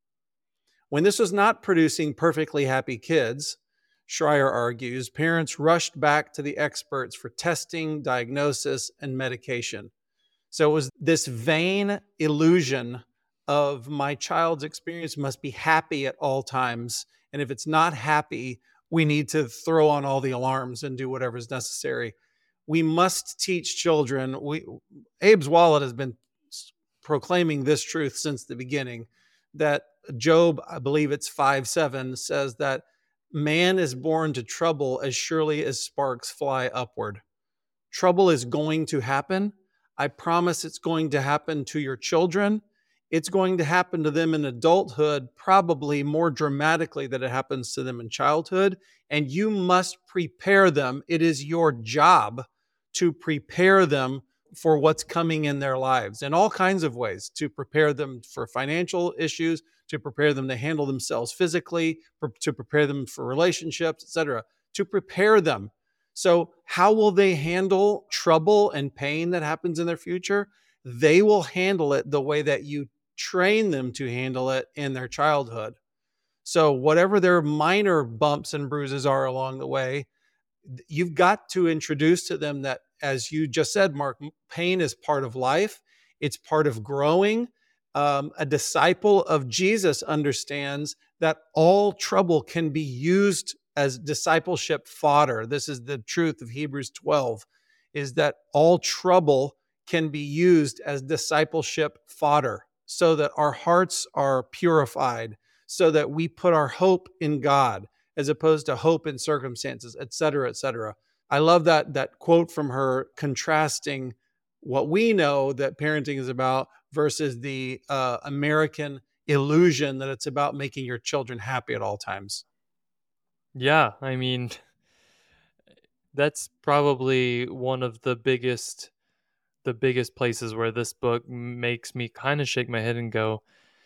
Speaker 1: When this was not producing perfectly happy kids, Schreier argues, parents rushed back to the experts for testing, diagnosis, and medication. So it was this vain illusion of my child's experience must be happy at all times. And if it's not happy, we need to throw on all the alarms and do whatever is necessary. We must teach children. We, Abe's Wallet has been proclaiming this truth since the beginning, that Job, I believe it's five seven, says that man is born to trouble as surely as sparks fly upward. Trouble is going to happen. I promise it's going to happen to your children. It's going to happen to them in adulthood, probably more dramatically than it happens to them in childhood. And you must prepare them. It is your job to prepare them for what's coming in their lives in all kinds of ways, to prepare them for financial issues, to prepare them to handle themselves physically, to prepare them for relationships, et cetera, to prepare them. So how will they handle trouble and pain that happens in their future? They will handle it the way that you train them to handle it in their childhood. So whatever their minor bumps and bruises are along the way, you've got to introduce to them that, as you just said, Mark, pain is part of life. It's part of growing. Um, a disciple of Jesus understands that all trouble can be used as discipleship fodder. This is the truth of Hebrews twelve, is that all trouble can be used as discipleship fodder so that our hearts are purified, so that we put our hope in God as opposed to hope in circumstances, et cetera, et cetera. I love that, that quote from her contrasting what we know that parenting is about versus the uh, American illusion that it's about making your children happy at all times.
Speaker 3: Yeah, I mean, that's probably one of the biggest the biggest places where this book makes me kind of shake my head and go,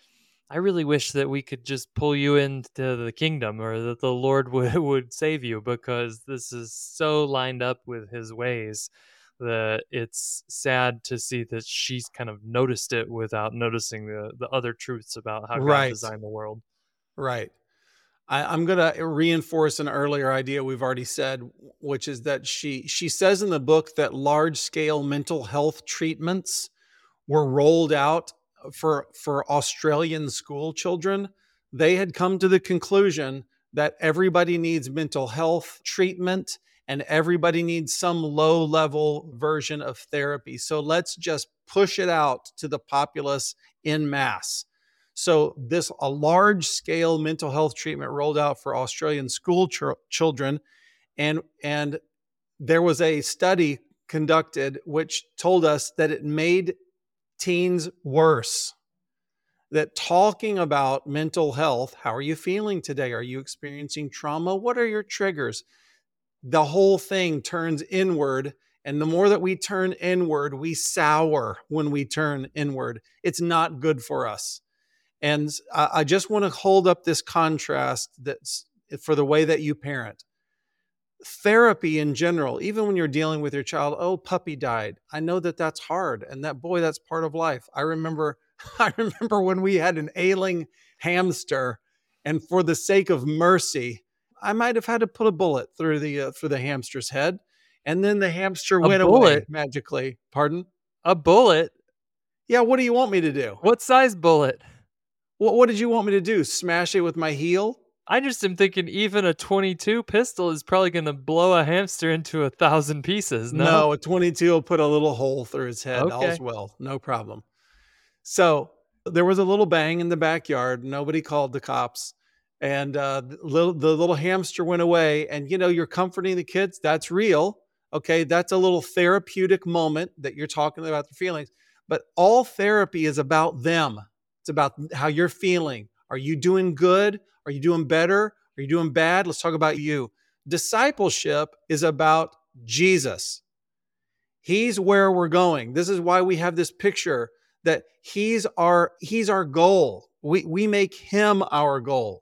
Speaker 3: I really wish that we could just pull you into the kingdom, or that the Lord would, would save you, because this is so lined up with his ways that it's sad to see that she's kind of noticed it without noticing the, the other truths about how God
Speaker 1: Right,
Speaker 3: designed the world.
Speaker 1: right. I, I'm going to reinforce an earlier idea we've already said, which is that she she says in the book that large scale mental health treatments were rolled out for for Australian school children. They had come to the conclusion that everybody needs mental health treatment and everybody needs some low level version of therapy. So let's just push it out to the populace in mass. So this a large scale mental health treatment rolled out for Australian school ch- children, and and there was a study conducted which told us that it made teens worse. That talking about mental health, how are you feeling today? Are you experiencing trauma? What are your triggers? The whole thing turns inward. And the more that we turn inward, we sour when we turn inward. It's not good for us. And I just want to hold up this contrast that's for the way that you parent. Therapy in general, even when you're dealing with your child, oh, puppy died. I know that that's hard. And that, boy, that's part of life. I remember, I remember when we had an ailing hamster, and for the sake of mercy, I might have had to put a bullet through the, uh, through the hamster's head. And then the hamster
Speaker 3: A
Speaker 1: went
Speaker 3: bullet?
Speaker 1: away magically. Pardon?
Speaker 3: A bullet?
Speaker 1: Yeah. What do you want me to do?
Speaker 3: What size bullet?
Speaker 1: What, what did you want me to do? Smash it with my heel?
Speaker 3: I just am thinking even a twenty-two pistol is probably going to blow a hamster into a thousand pieces. No,
Speaker 1: No, a twenty-two will put a little hole through his head.
Speaker 3: Okay.
Speaker 1: All's well, no problem. So there was a little bang in the backyard. Nobody called the cops. And uh, the, little, the little hamster went away. And, you know, you're comforting the kids. That's real. Okay. That's a little therapeutic moment that you're talking about the feelings. But all therapy is about them. It's about how you're feeling. Are you doing good? Are you doing better? Are you doing bad? Let's talk about you. Discipleship is about Jesus. He's where we're going. This is why we have this picture that he's our he's our goal. We we make him our goal.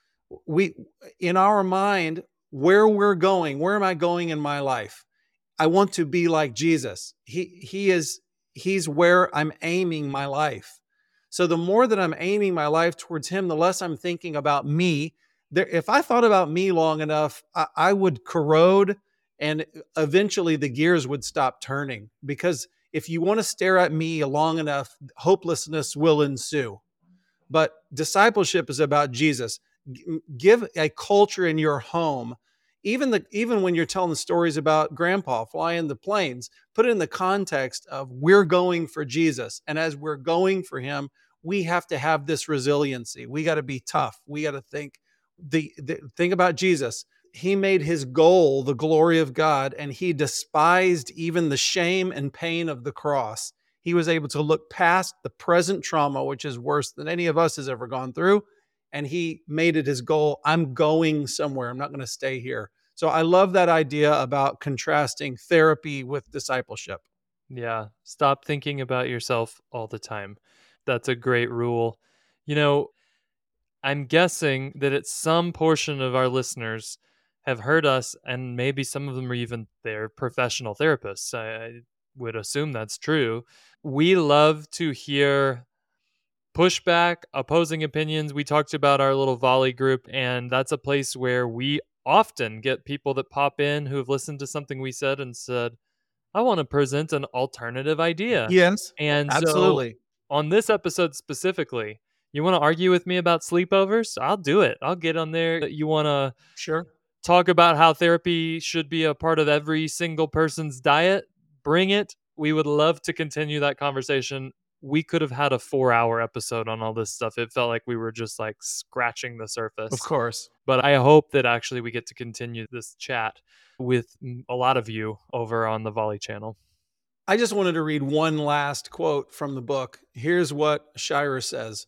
Speaker 1: We in our mind, where we're going, where am I going in my life? I want to be like Jesus. He he is he's where I'm aiming my life. So the more that I'm aiming my life towards him, the less I'm thinking about me. There, if I thought about me long enough, I, I would corrode, and eventually the gears would stop turning. Because if you want to stare at me long enough, hopelessness will ensue. But discipleship is about Jesus. Give a culture in your home. Even the even when you're telling stories about grandpa flying the planes, put it in the context of we're going for Jesus. And as we're going for him, we have to have this resiliency. We got to be tough. We got to think the, the think about Jesus. He made his goal the glory of God, and he despised even the shame and pain of the cross. He was able to look past the present trauma, which is worse than any of us has ever gone through. And he made it his goal. I'm going somewhere. I'm not going to stay here. So I love that idea about contrasting therapy with discipleship.
Speaker 3: Yeah. Stop thinking about yourself all the time. That's a great rule. You know, I'm guessing that at some portion of our listeners have heard us, and maybe some of them are even their professional therapists. I, I would assume that's true. We love to hear pushback, opposing opinions. We talked about our little volley group, and that's a place where we often get people that pop in who have listened to something we said and said, I want to present an alternative idea.
Speaker 1: Yes,
Speaker 3: And so
Speaker 1: absolutely.
Speaker 3: on this episode specifically, you want to argue with me about sleepovers? I'll do it. I'll get on there. You want to
Speaker 1: Sure.
Speaker 3: talk about how therapy should be a part of every single person's diet? Bring it. We would love to continue that conversation. We could have had a four hour episode on all this stuff. It felt like we were just like scratching the surface.
Speaker 1: Of course.
Speaker 3: But I hope that actually we get to continue this chat with a lot of you over on the Volley channel.
Speaker 1: I just wanted to read one last quote from the book. Here's what Shira says.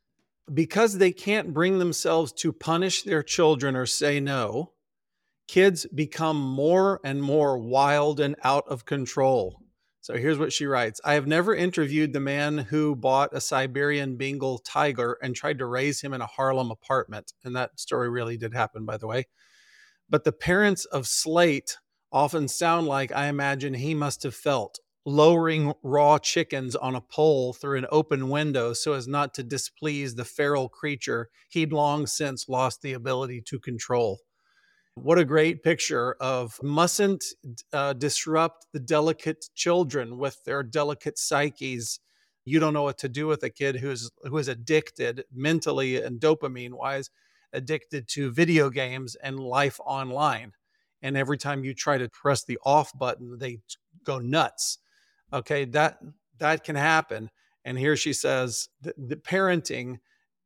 Speaker 1: Because they can't bring themselves to punish their children or say no, kids become more and more wild and out of control. So here's what she writes. I have never interviewed the man who bought a Siberian Bengal tiger and tried to raise him in a Harlem apartment. And that story really did happen, by the way. But the parents of Slate often sound like I imagine he must have felt, lowering raw chickens on a pole through an open window so as not to displease the feral creature he'd long since lost the ability to control. What a great picture of mustn't uh, disrupt the delicate children with their delicate psyches. You don't know what to do with a kid who's who is addicted mentally and dopamine wise, addicted to video games and life online. And every time you try to press the off button, they go nuts. Okay, that that can happen. And here she says the, the parenting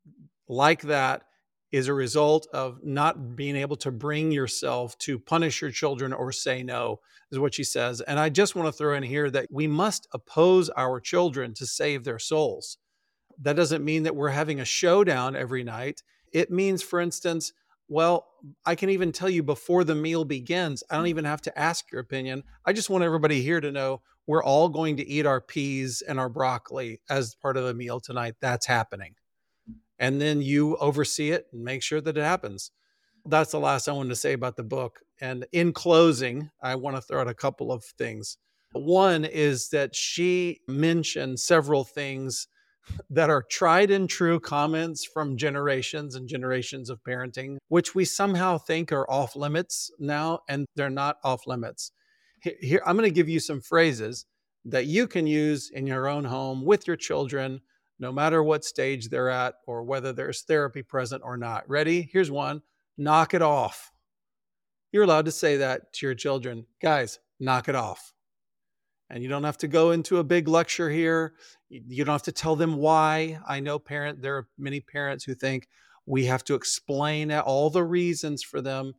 Speaker 1: like that is a result of not being able to bring yourself to punish your children or say no, is what she says. And I just want to throw in here that we must oppose our children to save their souls. That doesn't mean that we're having a showdown every night. It means, for instance, well, I can even tell you before the meal begins, I don't even have to ask your opinion. I just want everybody here to know we're all going to eat our peas and our broccoli as part of the meal tonight. That's happening. And then you oversee it and make sure that it happens. That's the last I wanted to say about the book. And in closing, I want to throw out a couple of things. One is that she mentioned several things that are tried and true comments from generations and generations of parenting, which we somehow think are off limits now, and they're not off limits. Here, I'm going to give you some phrases that you can use in your own home with your children, no matter what stage they're at or whether there's therapy present or not. Ready? Here's one. Knock it off. You're allowed to say that to your children. Guys, knock it off. And you don't have to go into a big lecture here. You don't have to tell them why. I know parent, there are many parents who think we have to explain all the reasons for them.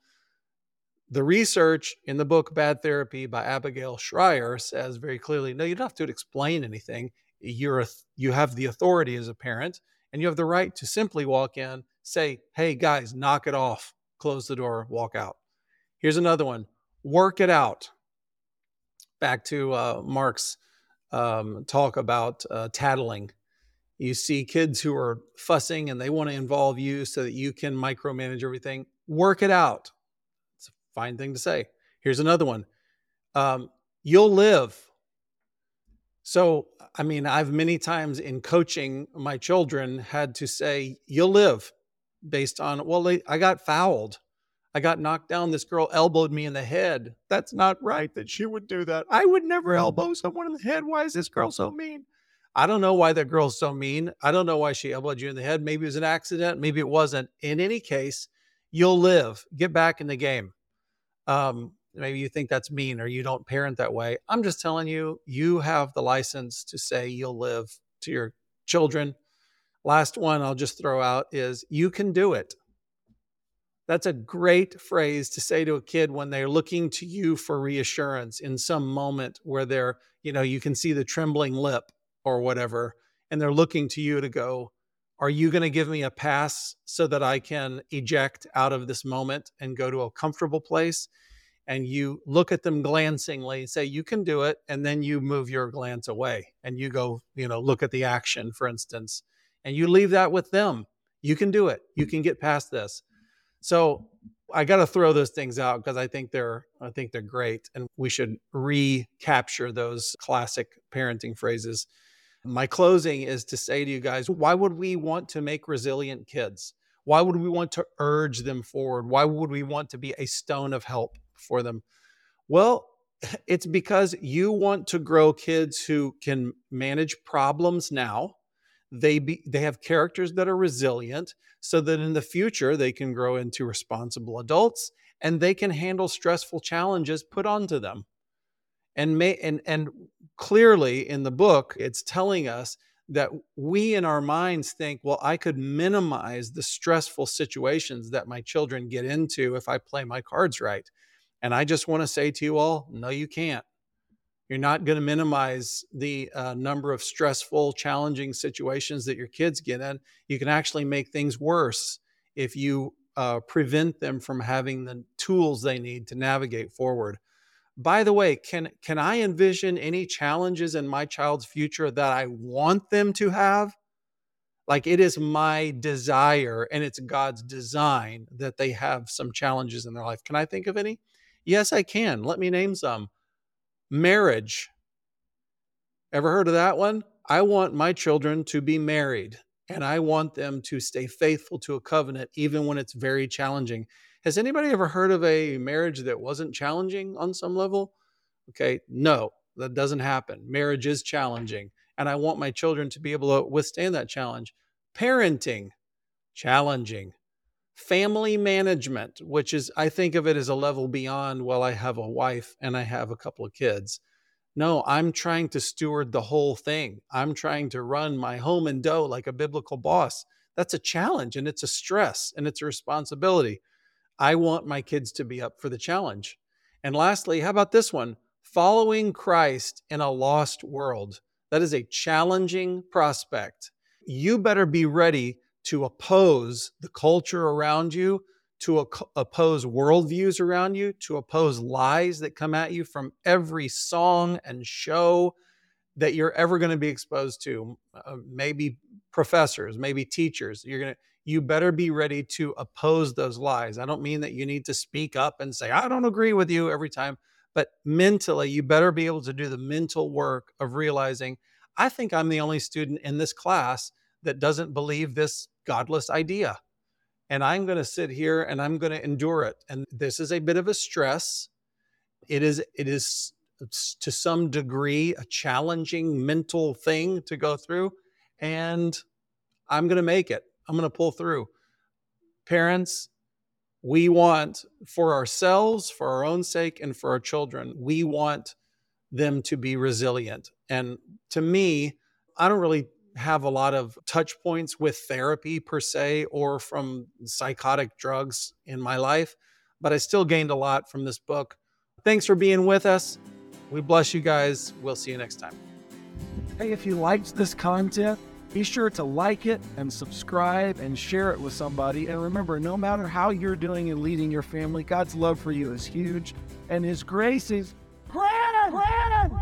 Speaker 1: The research in the book Bad Therapy by Abigail Shrier says very clearly, no, you don't have to explain anything. You're a, you have the authority as a parent, and you have the right to simply walk in, say, hey, guys, knock it off, close the door, walk out. Here's another one. Work it out. Back to uh, Mark's um, talk about uh, tattling. You see kids who are fussing and they want to involve you so that you can micromanage everything. Work it out. It's a fine thing to say. Here's another one. Um, you'll live. So, I mean, I've many times in coaching my children had to say, you'll live based on, well, they, I got fouled. I got knocked down. This girl elbowed me in the head. That's not right that she would do that. I would never elbow someone in the head. Why is this girl so mean? I don't know why that girl's so mean. I don't know why she elbowed you in the head. Maybe it was an accident. Maybe it wasn't. In any case, you'll live. Get back in the game. Um, maybe you think that's mean or you don't parent that way. I'm just telling you, you have the license to say you'll live to your children. Last one I'll just throw out is you can do it. That's a great phrase to say to a kid when they're looking to you for reassurance in some moment where they're, you know, you can see the trembling lip or whatever, and they're looking to you to go, are you going to give me a pass so that I can eject out of this moment and go to a comfortable place? And you look at them glancingly, say, you can do it. And then you move your glance away and you go, you know, look at the action, for instance, and you leave that with them. You can do it. You can get past this. So I got to throw those things out because I think they're, I think they're great. And we should recapture those classic parenting phrases. My closing is to say to you guys, why would we want to make resilient kids? Why would we want to urge them forward? Why would we want to be a stone of help for them? Well, It's because you want to grow kids who can manage problems now. They be, they have characters that are resilient so that in the future they can grow into responsible adults and they can handle stressful challenges put onto them. And may and and clearly in the book, it's telling us that we in our minds think, well, I could minimize the stressful situations that my children get into if I play my cards right. And I just want to say to you all, no, you can't. You're not going to minimize the uh, number of stressful, challenging situations that your kids get in. You can actually make things worse if you uh, prevent them from having the tools they need to navigate forward. By the way, can can I envision any challenges in my child's future that I want them to have? Like, it is my desire and it's God's design that they have some challenges in their life. Can I think of any? Yes, I can. Let me name some. Marriage. Ever heard of that one? I want my children to be married and I want them to stay faithful to a covenant even when it's very challenging. Has anybody ever heard of a marriage that wasn't challenging on some level? Okay, no, that doesn't happen. Marriage is challenging, and I want my children to be able to withstand that challenge. Parenting, challenging. Family management, which is, I think of it as a level beyond, well, I have a wife and I have a couple of kids. No, I'm trying to steward the whole thing. I'm trying to run my home and dough like a biblical boss. That's a challenge, and it's a stress, and it's a responsibility. I want my kids to be up for the challenge. And lastly, how about this one? Following Christ in a lost world. That is a challenging prospect. You better be ready to oppose the culture around you, to op- oppose worldviews around you, to oppose lies that come at you from every song and show that you're ever going to be exposed to. Uh, maybe professors, maybe teachers. You're going to You better be ready to oppose those lies. I don't mean that you need to speak up and say, I don't agree with you every time, but mentally, you better be able to do the mental work of realizing, I think I'm the only student in this class that doesn't believe this godless idea. And I'm going to sit here and I'm going to endure it. And this is a bit of a stress. It is, it is to some degree a challenging mental thing to go through. And I'm going to make it. I'm going to pull through. Parents, we want for ourselves, for our own sake, and for our children, we want them to be resilient. And to me, I don't really have a lot of touch points with therapy per se, or from psychotic drugs in my life, but I still gained a lot from this book. Thanks for being with us. We bless you guys. We'll see you next time.
Speaker 2: Hey, if you liked this content, be sure to like it and subscribe and share it with somebody. And remember, no matter how you're doing and leading your family, God's love for you is huge and His grace is grand, grand.